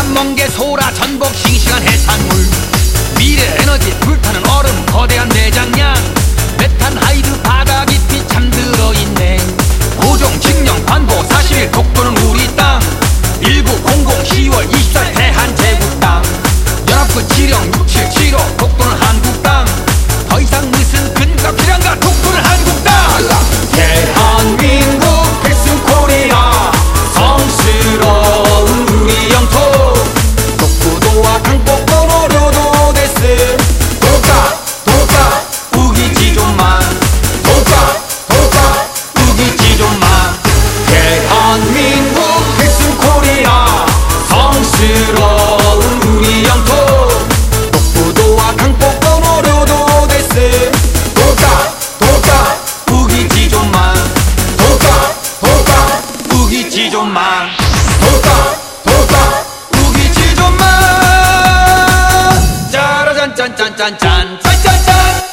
멍게, 소라, 전복, 싱싱한 해산물, 미래 에너지 불타는 얼음, 거대한 내장량, 메탄, 하이드, 바다 깊이 잠들어 있네. 고종, 칙령, 관보, 41, 독도는 우리 땅. 1900 10월 24일 대한제국 땅. 연합군 지령 6775, 독도는 한국 땅. 더 이상 무슨 근거 필요한가, 독도는 한국 땅. 대한민국 필승 코리아, 성스러운 우리 영토. 독도도와 강폭권 오료도 됐음. 독가 우기지존만, 독가 우기지존만. 대한민국 필승 코리아, 성스러운 우리 영토. 독도도와 강폭권 오료도 됐음. 독가 우기지존만, 독가 우기지존만, 독가 우기지존만. 짜라잔 짠짠짠짠 짠짠짠.